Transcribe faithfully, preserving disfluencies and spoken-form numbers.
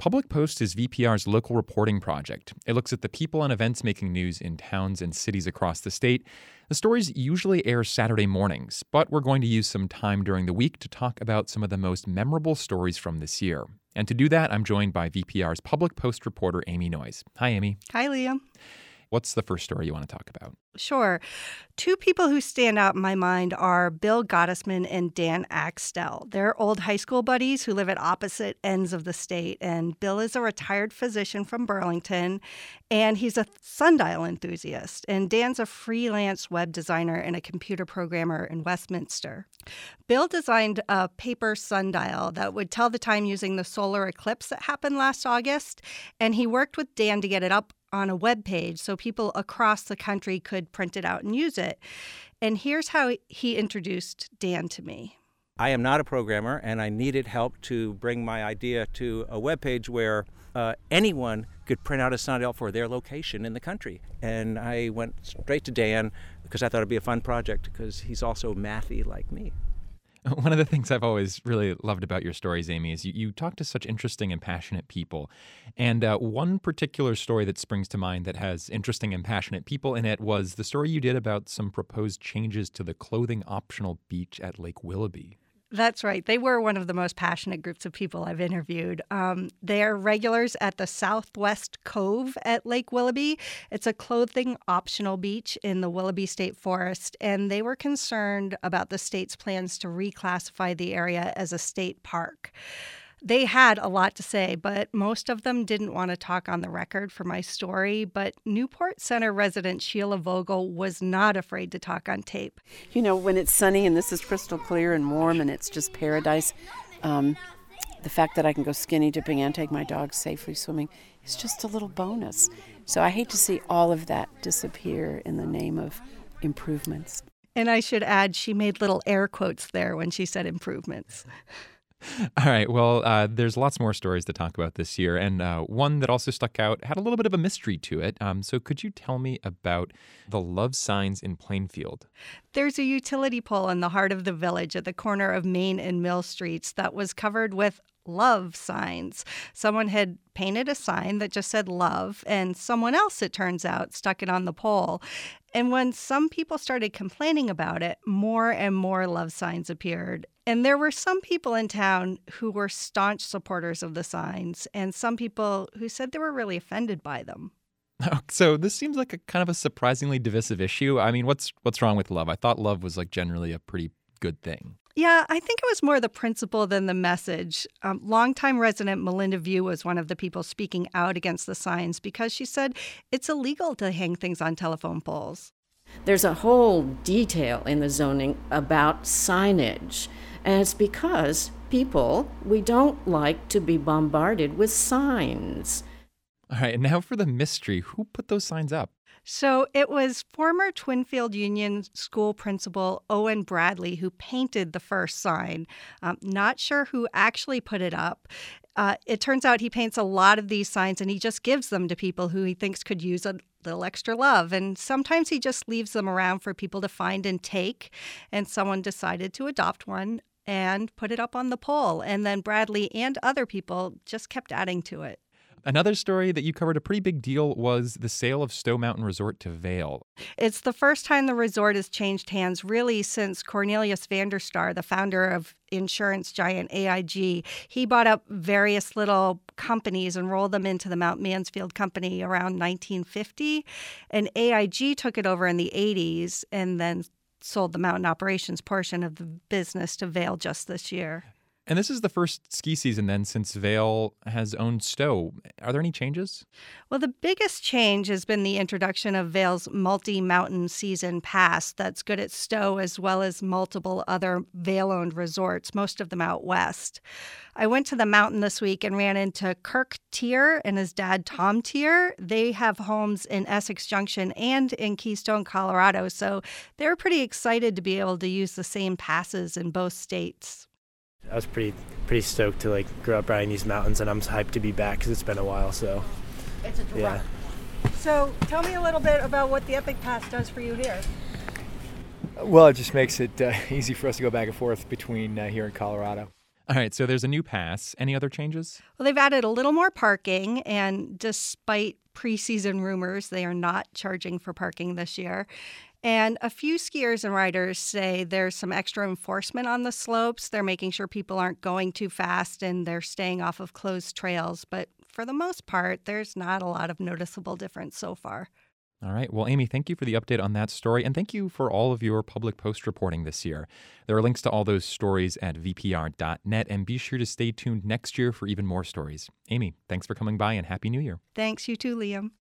Public Post is V P R's local reporting project. It looks at the people and events making news in towns and cities across the state. The stories usually air Saturday mornings, but we're going to use some time during the week to talk about some of the most memorable stories from this year. And to do that, I'm joined by V P R's Public Post reporter, Amy Noyes. Hi, Amy. Hi, Liam. What's the first story you want to talk about? Sure. Two people who stand out in my mind are Bill Gottesman and Dan Axtell. They're old high school buddies who live at opposite ends of the state. And Bill is a retired physician from Burlington, and he's a sundial enthusiast. And Dan's a freelance web designer and a computer programmer in Westminster. Bill designed a paper sundial that would tell the time using the solar eclipse that happened last August, and he worked with Dan to get it up on a web page so people across the country could print it out and use it. And here's how he introduced Dan to me. I am not a programmer, and I needed help to bring my idea to a web page where uh, anyone could print out a sundial for their location in the country. And I went straight to Dan because I thought it'd be a fun project because he's also mathy like me. One of the things I've always really loved about your stories, Amy, is you, you talk to such interesting and passionate people. And uh, one particular story that springs to mind that has interesting and passionate people in it was the story you did about some proposed changes to the clothing optional beach at Lake Willoughby. That's right. They were one of the most passionate groups of people I've interviewed. Um, they're regulars at the Southwest Cove at Lake Willoughby. It's a clothing optional beach in the Willoughby State Forest, and they were concerned about the state's plans to reclassify the area as a state park. They had a lot to say, but most of them didn't want to talk on the record for my story. But Newport Center resident Sheila Vogel was not afraid to talk on tape. You know, when it's sunny and this is crystal clear and warm and it's just paradise, um, the fact that I can go skinny dipping and take my dog safely swimming is just a little bonus. So I hate to see all of that disappear in the name of improvements. And I should add, she made little air quotes there when she said improvements. All right. Well, uh, there's lots more stories to talk about this year. And uh, one that also stuck out had a little bit of a mystery to it. Um, so could you tell me about the love signs in Plainfield? There's a utility pole in the heart of the village at the corner of Main and Mill Streets that was covered with love signs. Someone had painted a sign that just said love, and someone else, it turns out, stuck it on the pole. And when some people started complaining about it, more and more love signs appeared. And there were some people in town who were staunch supporters of the signs, and some people who said they were really offended by them. So this seems like a kind of a surprisingly divisive issue. I mean, what's what's wrong with love? I thought love was like generally a pretty good thing. Yeah, I think it was more the principle than the message. Um, longtime resident Melinda View was one of the people speaking out against the signs because she said it's illegal to hang things on telephone poles. There's a whole detail in the zoning about signage, and it's because people, we don't like to be bombarded with signs. All right, and now for the mystery. Who put those signs up? So it was former Twinfield Union School principal Owen Bradley who painted the first sign. Um, not sure who actually put it up. Uh, it turns out he paints a lot of these signs and he just gives them to people who he thinks could use a little extra love. And sometimes he just leaves them around for people to find and take. And someone decided to adopt one and put it up on the pole. And then Bradley and other people just kept adding to it. Another story that you covered, a pretty big deal, was the sale of Stowe Mountain Resort to Vail. It's the first time the resort has changed hands really since Cornelius Vanderstar, the founder of insurance giant A I G. He bought up various little companies and rolled them into the Mount Mansfield Company around nineteen fifty. And A I G took it over in the eighties and then sold the mountain operations portion of the business to Vail just this year. And this is the first ski season then since Vail has owned Stowe. Are there any changes? Well, the biggest change has been the introduction of Vail's multi-mountain season pass that's good at Stowe as well as multiple other Vail-owned resorts, most of them out west. I went to the mountain this week and ran into Kirk Tier and his dad, Tom Tier. They have homes in Essex Junction and in Keystone, Colorado, so they're pretty excited to be able to use the same passes in both states. I was pretty pretty stoked to like grow up riding these mountains, and I'm hyped to be back because it's been a while. So it's a yeah. So tell me a little bit about what the Epic Pass does for you here. Well, it just makes it uh, easy for us to go back and forth between uh, here and Colorado. All right, so there's a new pass. Any other changes? Well, they've added a little more parking, and despite preseason rumors, they are not charging for parking this year. And a few skiers and riders say there's some extra enforcement on the slopes. They're making sure people aren't going too fast and they're staying off of closed trails. But for the most part, there's not a lot of noticeable difference so far. All right. Well, Amy, thank you for the update on that story. And thank you for all of your public post reporting this year. There are links to all those stories at v p r dot net. And be sure to stay tuned next year for even more stories. Amy, thanks for coming by and Happy New Year. Thanks, you too, Liam.